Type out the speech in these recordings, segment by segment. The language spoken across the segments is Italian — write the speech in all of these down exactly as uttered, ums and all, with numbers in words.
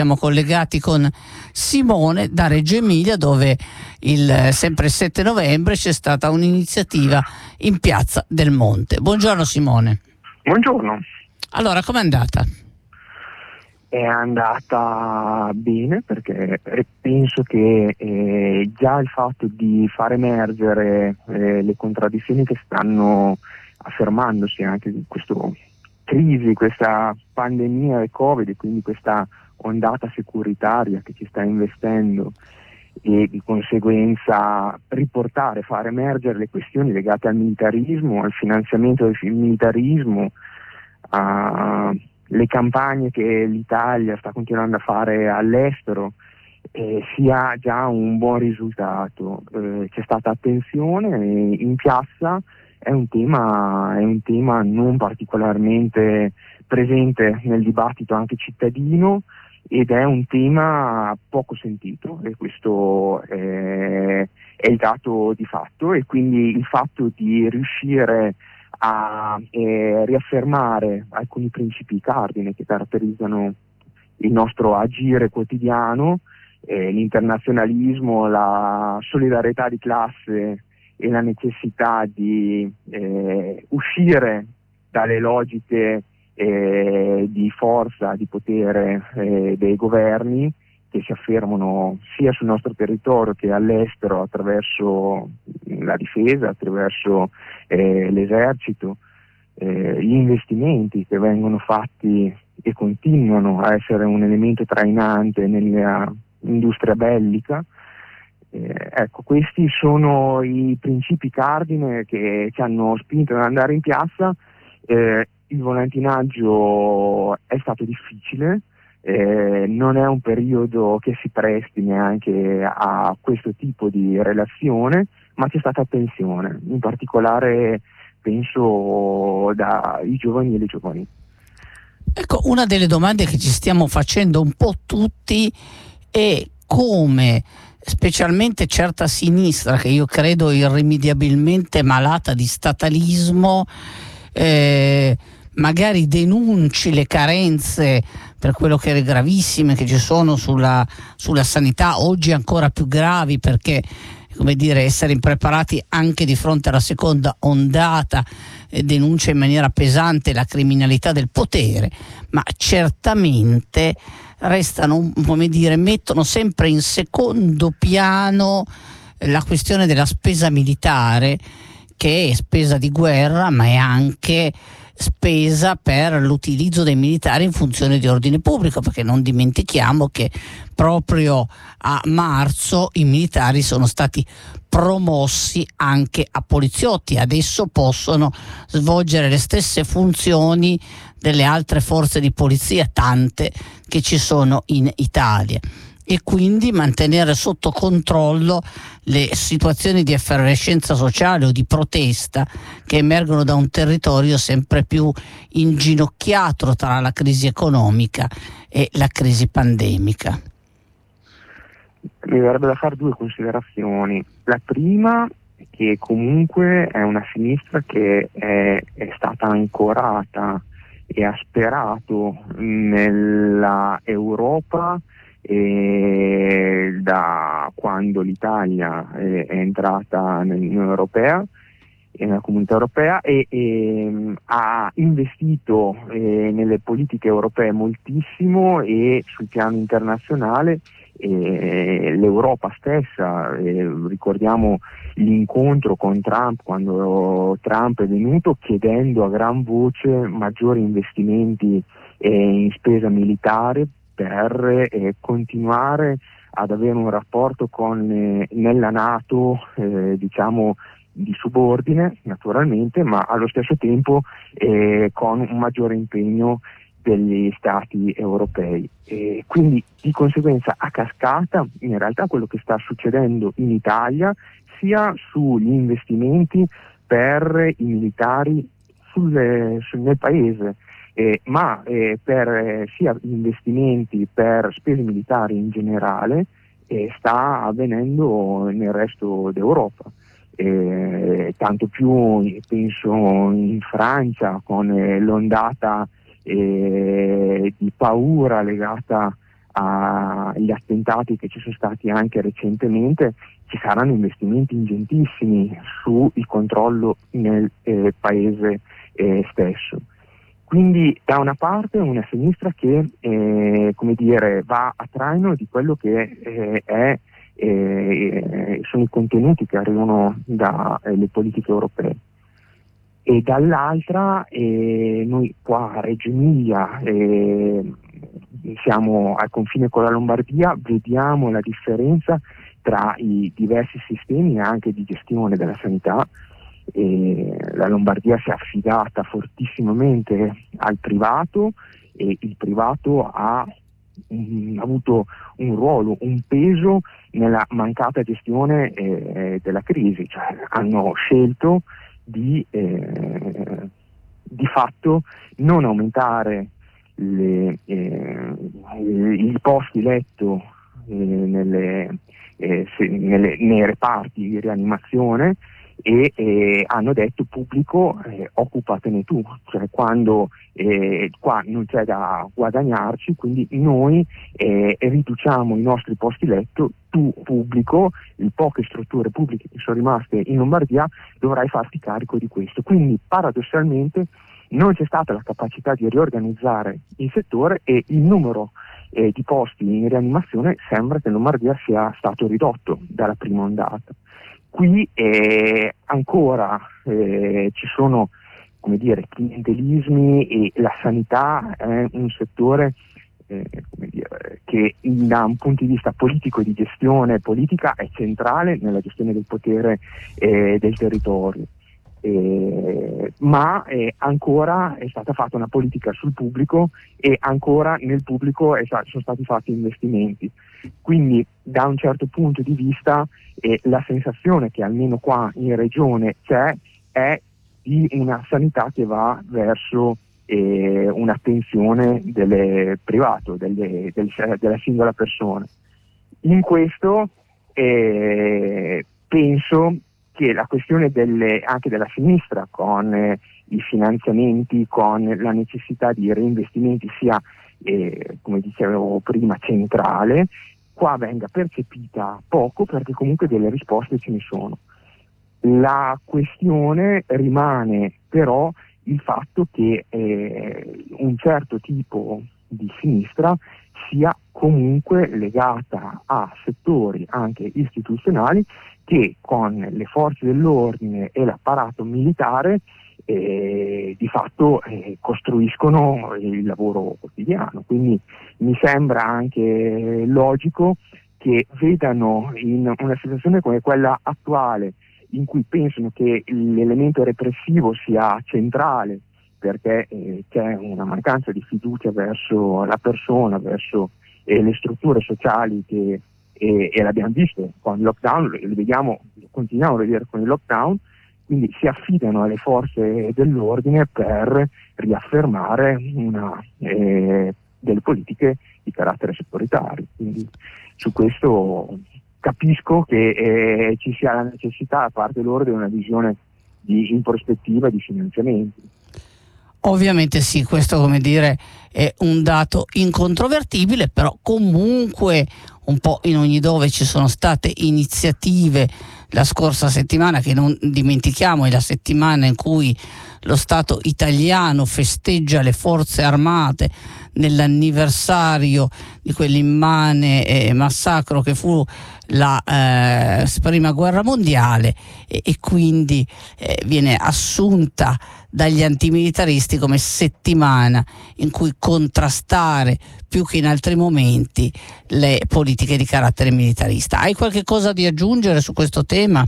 Siamo collegati con Simone da Reggio Emilia, dove il, sempre il sette novembre c'è stata un'iniziativa in Piazza del Monte. Buongiorno Simone. Buongiorno. Allora, com'è andata? È andata bene, perché penso che eh, già il fatto di far emergere eh, le contraddizioni che stanno affermandosi anche in questa crisi, questa pandemia del Covid, e quindi questa ondata securitaria che ci sta investendo, e di conseguenza riportare, far emergere le questioni legate al militarismo, al finanziamento del militarismo, a le campagne che l'Italia sta continuando a fare all'estero, eh, sia già un buon risultato. Eh, c'è stata attenzione in piazza, è un tema, è un tema non particolarmente presente nel dibattito anche cittadino, ed è un tema poco sentito, e questo è, è il dato di fatto. E quindi il fatto di riuscire a eh, riaffermare alcuni principi cardine che caratterizzano il nostro agire quotidiano, eh, l'internazionalismo, la solidarietà di classe e la necessità di eh, uscire dalle logiche eh, di forza, di potere eh, dei governi che si affermano sia sul nostro territorio che all'estero attraverso la difesa, attraverso eh, l'esercito, eh, gli investimenti che vengono fatti e continuano a essere un elemento trainante nell'industria bellica. Eh, ecco, questi sono i principi cardine che ci hanno spinto ad andare in piazza. Eh, il volantinaggio è stato difficile. Eh, non è un periodo che si presti neanche a questo tipo di relazione, ma c'è stata attenzione, in particolare penso dai giovani e le giovani. Ecco, una delle domande che ci stiamo facendo un po' tutti è come specialmente certa sinistra, che io credo irrimediabilmente malata di statalismo, eh, magari denunci le carenze, per quello che è gravissime, che ci sono sulla, sulla sanità, oggi ancora più gravi, perché, come dire, essere impreparati anche di fronte alla seconda ondata eh, denuncia in maniera pesante la criminalità del potere, ma certamente restano, come dire, mettono sempre in secondo piano la questione della spesa militare, che è spesa di guerra, ma è anche spesa per l'utilizzo dei militari in funzione di ordine pubblico, perché non dimentichiamo che proprio a marzo i militari sono stati promossi anche a poliziotti, adesso possono svolgere le stesse funzioni delle altre forze di polizia, tante che ci sono in Italia, e quindi mantenere sotto controllo le situazioni di effervescenza sociale o di protesta che emergono da un territorio sempre più inginocchiato tra la crisi economica e la crisi pandemica. Mi verrebbe da fare due considerazioni. La prima, che comunque è una sinistra che è, è stata ancorata e ha sperato nella Europa e da quando l'Italia è, è entrata nell'Unione Europea e nella Comunità Europea, e, e ha investito eh, nelle politiche europee moltissimo, e sul piano internazionale eh, l'Europa stessa, eh, ricordiamo l'incontro con Trump, quando Trump è venuto chiedendo a gran voce maggiori investimenti eh, in spesa militare per eh, continuare ad avere un rapporto con eh, nella NATO, eh, diciamo di subordine naturalmente, ma allo stesso tempo eh, con un maggiore impegno degli stati europei. E quindi di conseguenza a cascata in realtà quello che sta succedendo in Italia, sia sugli investimenti per i militari sul, sul, nel paese, Eh, ma eh, per eh, sia investimenti per spese militari in generale, eh, sta avvenendo nel resto d'Europa, eh, tanto più penso in Francia, con eh, l'ondata eh, di paura legata agli attentati che ci sono stati anche recentemente, ci saranno investimenti ingentissimi sul controllo nel eh, paese eh, stesso. Quindi da una parte una sinistra che eh, come dire, va a traino di quello che eh, è, eh, sono i contenuti che arrivano dalle politiche europee, e dall'altra eh, noi qua a Reggio Emilia eh, siamo al confine con la Lombardia, vediamo la differenza tra i diversi sistemi anche di gestione della sanità. E la Lombardia si è affidata fortissimamente al privato, e il privato ha um, avuto un ruolo, un peso nella mancata gestione eh, della crisi, cioè hanno scelto di eh, di fatto non aumentare le, eh, i posti letto eh, nelle, eh, se, nelle, nei reparti di rianimazione, e eh, hanno detto pubblico eh, occupatene tu, cioè quando eh, qua non c'è da guadagnarci, quindi noi eh, riduciamo i nostri posti letto, tu pubblico, le poche strutture pubbliche che sono rimaste in Lombardia dovrai farti carico di questo. Quindi paradossalmente non c'è stata la capacità di riorganizzare il settore, e il numero eh, di posti in rianimazione sembra che in Lombardia sia stato ridotto dalla prima ondata. Qui eh, ancora eh, ci sono, come dire, clientelismi, e la sanità è un settore eh, come dire, che da un punto di vista politico e di gestione politica è centrale nella gestione del potere eh, del territorio. Eh, ma eh, ancora è stata fatta una politica sul pubblico, e ancora nel pubblico è, sono stati fatti investimenti. Quindi da un certo punto di vista eh, la sensazione che almeno qua in regione c'è è di una sanità che va verso eh, un'attenzione del privato, delle, del, della singola persona. In questo eh, penso che la questione delle, anche della sinistra, con eh, i finanziamenti, con la necessità di reinvestimenti, sia, eh, come dicevo prima, centrale, qua venga percepita poco, perché comunque delle risposte ce ne sono. La questione rimane però il fatto che eh, un certo tipo di sinistra sia comunque legata a settori anche istituzionali che con le forze dell'ordine e l'apparato militare eh, di fatto eh, costruiscono il lavoro quotidiano. Quindi mi sembra anche logico che vedano in una situazione come quella attuale, in cui pensano che l'elemento repressivo sia centrale, perché eh, c'è una mancanza di fiducia verso la persona, verso eh, le strutture sociali che, eh, e l'abbiamo visto con il lockdown, lo vediamo, lo continuiamo a vedere con il lockdown, quindi si affidano alle forze dell'ordine per riaffermare una, eh, delle politiche di carattere securitario. Quindi su questo capisco che eh, ci sia la necessità da parte loro di una visione di, in prospettiva di finanziamenti. Ovviamente sì, questo, come dire, è un dato incontrovertibile, però comunque un po' in ogni dove ci sono state iniziative. La scorsa settimana, che non dimentichiamo, è la settimana in cui lo Stato italiano festeggia le forze armate nell'anniversario di quell'immane eh, massacro che fu la eh, prima guerra mondiale, e, e quindi eh, viene assunta dagli antimilitaristi come settimana in cui contrastare più che in altri momenti le politiche di carattere militarista. Hai qualche cosa di aggiungere su questo tema?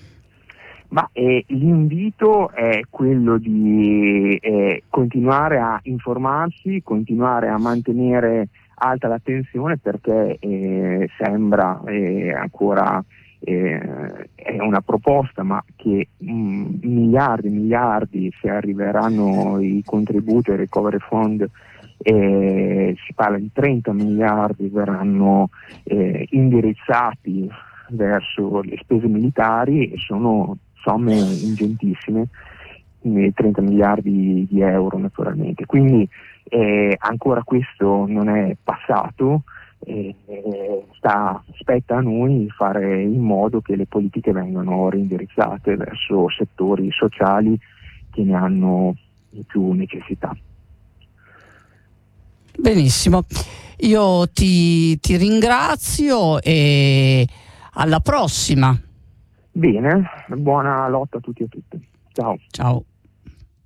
Ma eh, l'invito è quello di eh, continuare a informarsi, continuare a mantenere alta l'attenzione, perché eh, sembra eh, ancora eh, è una proposta, ma che mh, miliardi e miliardi, se arriveranno i contributi al recovery fund, eh, si parla di trenta miliardi, verranno eh, indirizzati verso le spese militari, e sono somme ingentissime, trenta miliardi di euro naturalmente. Quindi eh, ancora questo non è passato, E, e sta, spetta a noi fare in modo che le politiche vengano reindirizzate verso settori sociali che ne hanno più necessità. Benissimo, io ti, ti ringrazio e alla prossima. Bene, buona lotta a tutti e a tutte. Ciao. Ciao.